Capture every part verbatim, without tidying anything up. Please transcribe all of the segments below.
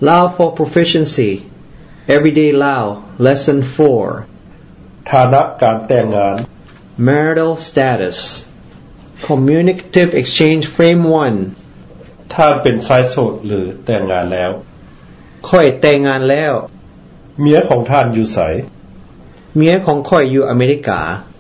Lao for proficiency Everyday Lao Lesson four ฐานะการแต่งงาน Marital status Communicative exchange frame one ท่านเป็นชายโสดหรือแต่งงานแล้วค่อยแต่งงานแล้วเมียของท่านอยู่ไสเมียของค่อยอยู่อเมริกา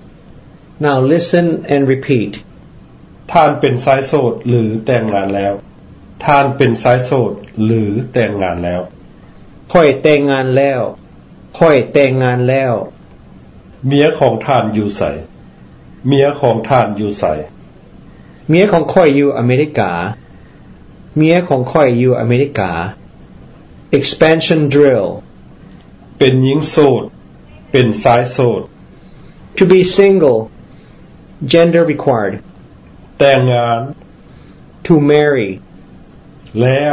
Now listen and repeat ท่านเป็นชายโสดหรือแต่งงานแล้วท่านเป็นชายโสดหรือแต่งงานแล้วค่อยแต่งงานแล้วค่อยแต่งงานแล้วเมียของท่านอยู่ไสเมียของท่านอยู่ไสเมียของค่อยอยู่อเมริกาเมียของค่อยอยู่อเมริกา Expansion drill เป็นหญิงโสดเป็นชายโสด To be single Gender required แต่งงาน To marry แล้ว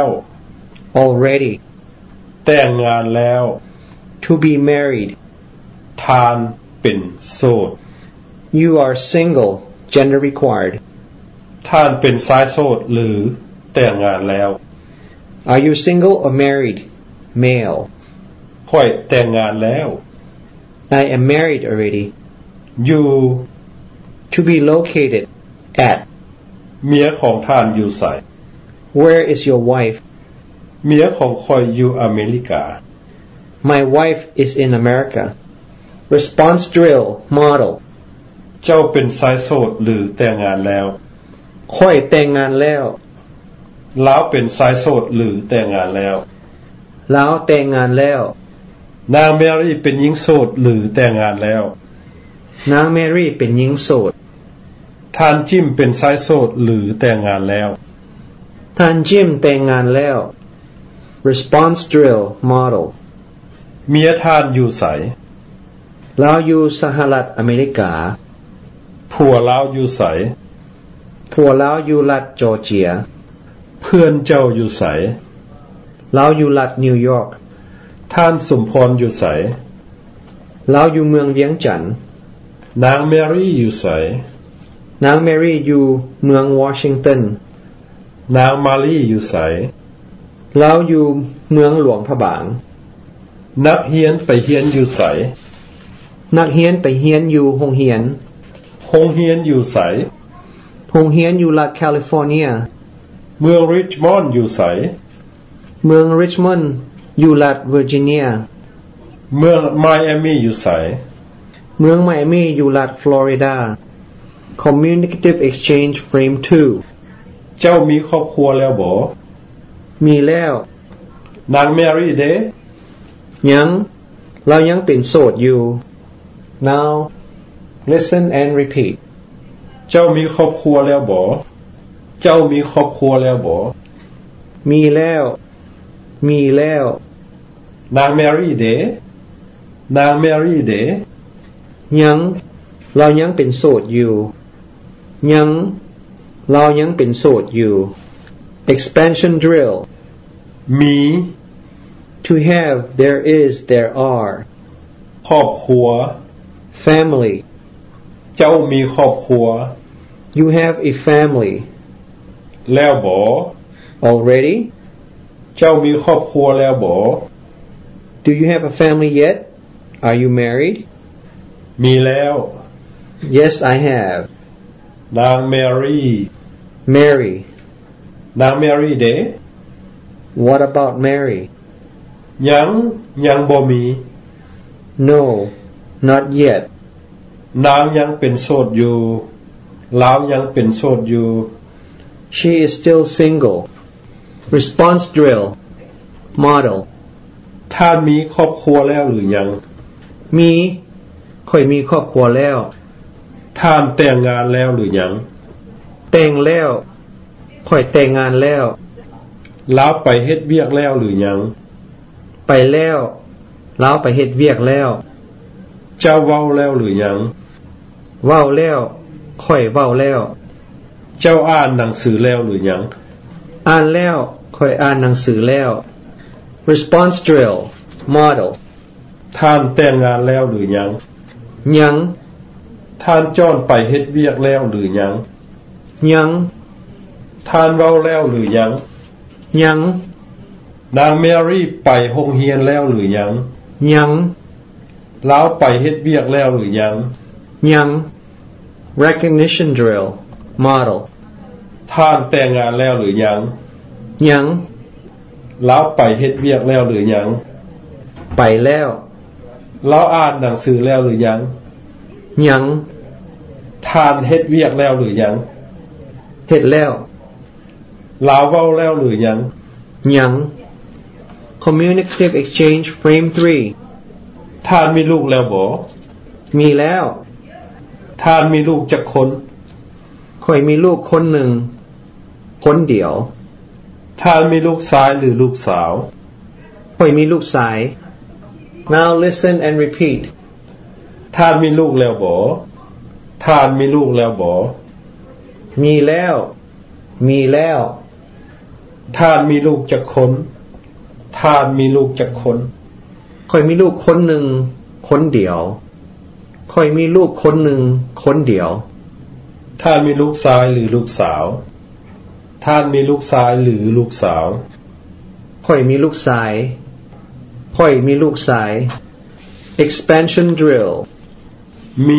Already แต่งงานแล้ว To be married ท่านเป็นโสด You are single Gender required ท่านเป็นชายโสดหรือแต่งงานแล้ว Are you single or married Male ค่อยแต่งงานแล้ว I am married already อยู่ To be located at เมียของท่านอยู่ไส Where is your wife เมียของค่อยอยู่อเมริกา My wife is in America Response drill model เจ้าเป็นชายโสดหรือแต่งงานแล้วค่อยแต่งงานแล้วแล้วเป็นชายโสดหรือแต่งงานแล้วแล้วแต่งงานแล้วนางแมรี่เป็นหญิงโสดหรือแต่งงานแล้วนางแมรี่เป็นหญิงโสดท่านจิมเป็นชายโสดหรือแต่งงานแล้วท่านจิมแต่งงานแล้ว Response drill model เมียท่านอยู่ไสแล้วอยู่สหรัฐอเมริกาผัวแล้วอยู่ไสผัวแล้วอยู่รัฐจอร์เจียเพื่อนเจ้าอยู่ไสแล้วอยู่รัฐนิวยอร์กท่านสมพรอยู่ไสแล้วอยู่เมืองเวียงจันทน์นางแมรี่อยู่ไสนางแมรี่อยู่เมืองวอชิงตันนางมารีอยู่ไสแล้วอยู่เมืองหลวงพระบางนักเรียนไปเรียนอยู่ไสนักเรียนไปเรียนอยู่โรงเรียนโรงเรียนอยู่ไสโรงเรียนอยู่รัฐแคลิฟอร์เนียเมืองริชมอนด์อยู่ไสเมืองริชมอนด์อยู่รัฐเวอร์จิเนียเมืองไมอามี่อยู่ไสเมืองไมอามี่อยู่รัฐฟลอริดา Communicative exchange frame two เจ้ามีครอบครัวแล้วบ่มีแล้วนางแมรี่เด้ยังเรายังเป็นโสดอยู่ Now listen and repeat เจ้ามีครอบครัวแล้วบ่เจ้ามีครอบครัวแล้วบ่มีแล้วมีแล้วนางแมรี่เด้นางแมรี่เด้ยังเรายังเป็นโสดอยู่ยังเรายังเป็นโสดอยู่ Expansion drill มี To have there is there are ครอบครัว Family เจ้ามีครอบครัว You have a family แล้วบ่ Already เจ้ามีครอบครัวแล้วบ่ Do you have a family yet Are you married มีแล้ว Yes I have นางแมรี่ Mary นางแมรี่เด้ What about Mary ยังยังบ่มี No not yet นางยังเป็นโสดอยู่ลาวยังเป็นโสดอยู่ She is still single Response drill Model ท่านมีครอบครัวแล้วหรือยังมีค่อยมีครอบครัวแล้วท่านแต่งงานแล้วหรือยังแต่งแล้วค่อยแต่งงานแล้วแล้วไปเฮ็ดเวียกแล้วหรือยังไปแล้วแล้วไปเฮ็ดเวียกแล้วเจ้าเว้าแล้วหรือยังเว้าแล้วค่อยเว้าแล้วเจ้าอ่านหนังสือแล้วหรือยังอ่านแล้วค่อยอ่านหนังสือแล้ว Response drill Model ท่านแต่งงานแล้วหรือยังยังท่านจ้อนไปเฮ็ดเวียกแล้วหรือยังยังท่านเว้าแล้วหรือยังยังนางแมรี่ไปโรงเรียนแล้วหรือยังยังลาวไปเฮ็ดเวียกแล้วหรือยังยัง recognition drill model ท่านแต่งงานแล้วหรือยังยังลาวไปเฮ็ดเวียกแล้วหรือยังไปแล้วลาวอ่านหนังสือแล้วหรือยังยังท่านเฮ็ดเวียกแล้วหรือยังเฮ็ดแล้วลาวเว้าแล้วหรือยังยัง communicative exchange frame three ท่านมีลูกแล้วบ่มีแล้วท่านมีลูกจักคนข้อยมีลูกคนหนึ่งคนเดียวท่านมีลูกชายหรือลูกสาวข้อยมีลูกชาย now listen and repeat ท่านมีลูกแล้วบ่ท่านมีลูกแล้วบ่มีแล้วมีแล้วท่านมีลูกจักคนท่านมีลูกจักคนข้อยมีลูกคนหนึ่งคนเดียวข้อยมีลูกคนหนึ่งคนเดียวท่านมีลูกชายหรือลูกสาวท่านมีลูกชายหรือลูกสาวข้อยมีลูกชายข้อยมีลูกชาย expansion drill มี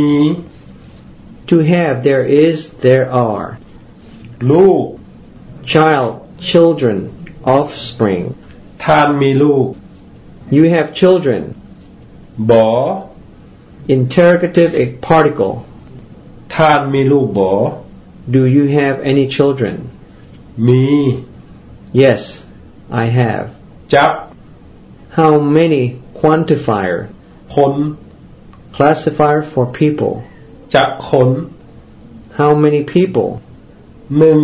to have there is there are ลูก child children offspring ท่านมีลูก you have children บ่ interrogative particle ท่านมีลูกบ่ do you have any children มี yes I have จัก how many quantifier คน classifier for people จักคน how many people หนึ่ง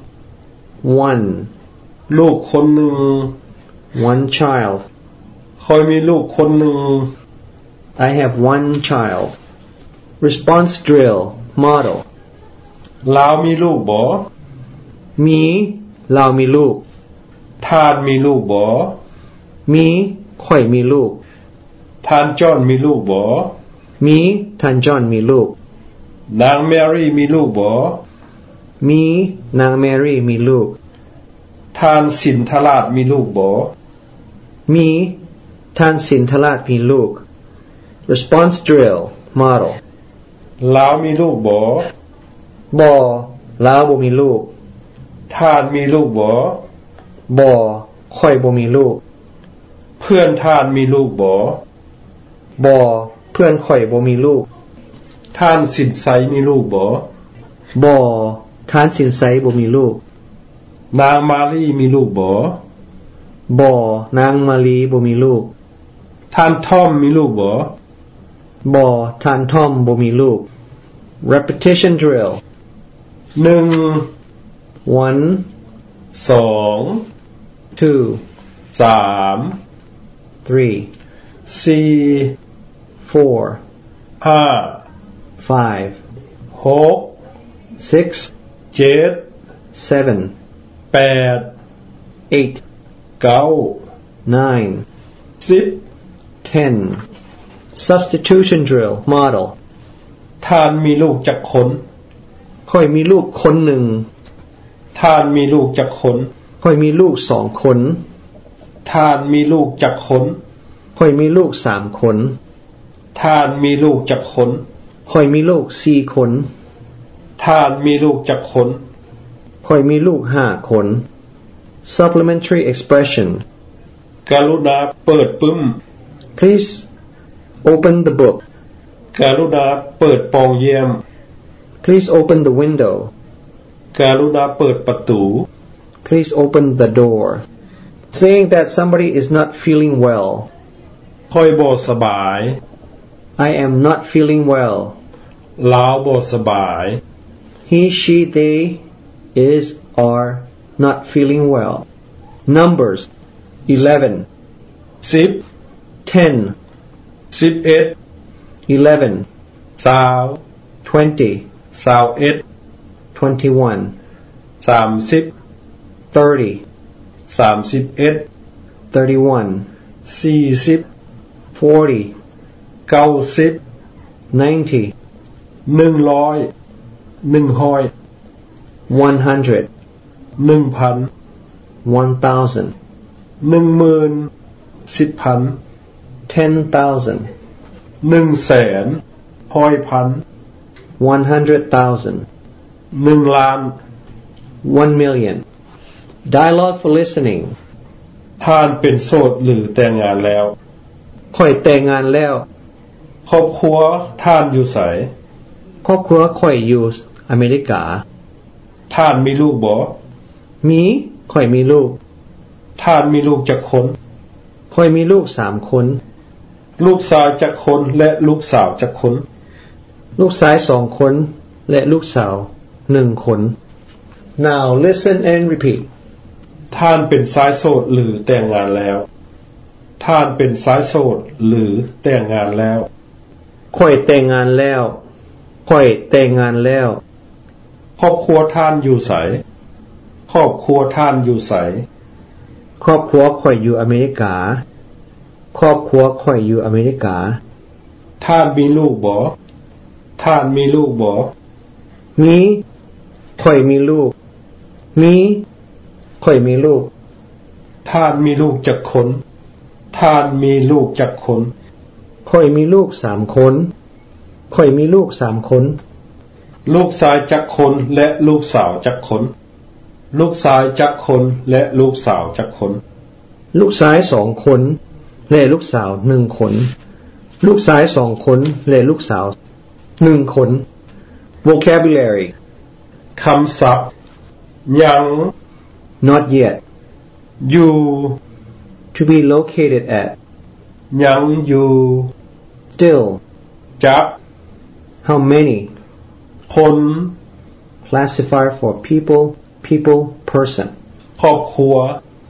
one ลูกคนหนึ่ง one child ข้อยมีลูกคนหนึ่ง I have one child response drill model ลาวมีลูกบ่มีลาวมีลูกท่านมีลูกบ่มีข้อยมีลูกท่านจอห์นมีลูกบ่มีท่านจอห์นมีลูกนางแมรี่มีลูกบ่มีนางแมรี่มีลูกท่านสินทราชมีลูกบ่มีท่านสินทราชมีลูก response drill model ลาวมีลูกบ่บ่ลาวบ่มีลูกท่านมีลูกบ่บ่ข้อยบ่มีลูกเพื่อนท่านมีลูกบ่บ่เพื่อนข้อยบ่มีลูกท่านสินไสมีลูกบ่บ่ท่านสินไสบ่มีลูกนางมาลีมีลูกบ่บ่นางมาลีบ่มีลูกท่านทอมมีลูกบ่บ่ท่านทอมบ่มีลูก repetition drill หนึ่ง one สอง two สาม three สี่ four ห้า five หก six เจ็ด seven แปด eight เก้า nine สิบ ten substitution drill model ท่านมีลูกจักคนข้อยมีลูกคนหนึ่งท่านมีลูกจักคนข้อยมีลูกสองคนท่านมีลูกจักคนข้อยมีลูกสามคนท่านมีลูกจักคนข้อยมีลูกสี่คนท่านมีลูกจักคนข้อยมีลูกห้าคน supplementary expression กรุณาเปิดปึ้ม please open the book กรุณาเปิดปองเยี่ยม please open the window กรุณาเปิดประตู please open the door saying that somebody is not feeling well ข้อยบ่สบาย I am not feeling well ลาวบ่สบาย he she they is are not feeling well numbers eleven สิบ ten สิบเอ็ด eleven สาว twenty สาวเอ็ด twenty-one สามสิบ thirty สามสิบเอ็ด thirty-one สี่สิบ forty เก้าสิบ ninety หนึ่งร้อยหนึ่งร้อย one hundred หนึ่งพัน one thousand หนึ่งหมื่นสิบพัน ten thousand หนึ่งแสนห้อยพัน one hundred thousand หนึ่งล้าน one million Dialogue for listening ท่านเป็นโสดหรือแต่งงานแล้วข่อยแต่งงานแล้วครอบครัวท่านอยู่ไสครอบครัวข่อยอยู่อเมริกาท่านมีลูกบ่มีข่อยมีลูกท่านมีลูกจักคนข่อยมีลูกสามคนลูกชายจักคนและลูกสาวจักคนลูกชายสองคนและลูกสาวหนึ่งคน Now listen and repeat ท่านเป็นชายโสดหรือแต่งงานแล้วท่านเป็นชายโสดหรือแต่งงานแล้วข่อยแต่งงานแล้วข่อยแต่งงานแล้วครอบครัวท่านอยู่ไสครอบครัวท่านอยู่ไสครอบครัวข่อยอยู่อเมริกาครอบครัวข่อยอยู่อเมริกาท่านมีลูกบ่ท่านมีลูกบ่มีข่อยมีลูกมีข่อยมีลูกท่านมีลูกจักคนท่านมีลูกจักคนข่อยมีลูกสามคนข่อยมีลูกสามคนลูกชายจักคนและลูกสาวจักคนลูกชายจักคนและลูกสาวจักคนลูกชายสองคนและลูกสาวหนึ่งคนลูกชายสองคนและลูกสาวหนึ่งคน Vocabulary คำศัพท์ยัง not yet อยู่ to be located at ยังอยู่ still จัก how many คน classifier for people people person ครอบครัว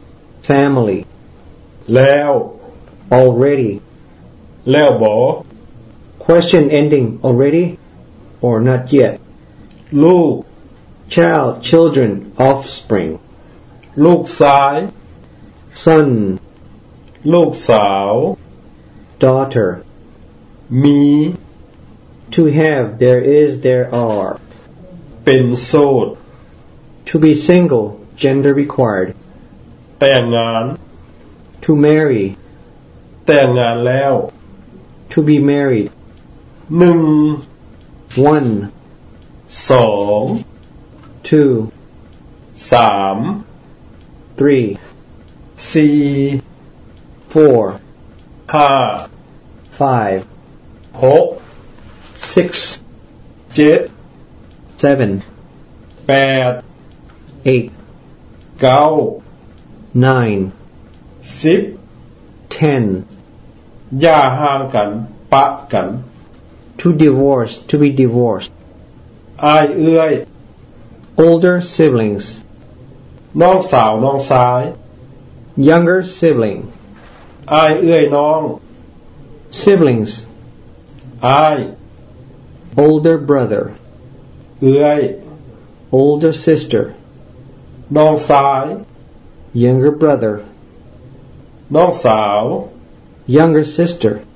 family แล้ว already แล้วบ่ question ending already or not yet ลูก child children offspring ลูกชาย son ลูกสาว daughter มี to have there is there are เป็นโสด to be single gender required แต่งงาน to marry แต่งงานแล้ว to be married หนึ่ง one สอง two สาม three สี่ four ห้า five หก six เจ็ด seven แปด eight เก้า nine สิบ ten อย่าห่างกันปะกัน to divorce to be divorced อ้ายเอื้อย older siblings น้องสาวน้องชาย younger sibling อ้ายเอื้อยน้อง siblings อ้าย older brother เอื้อย older sister น้องชาย younger brother น้องสาว younger sister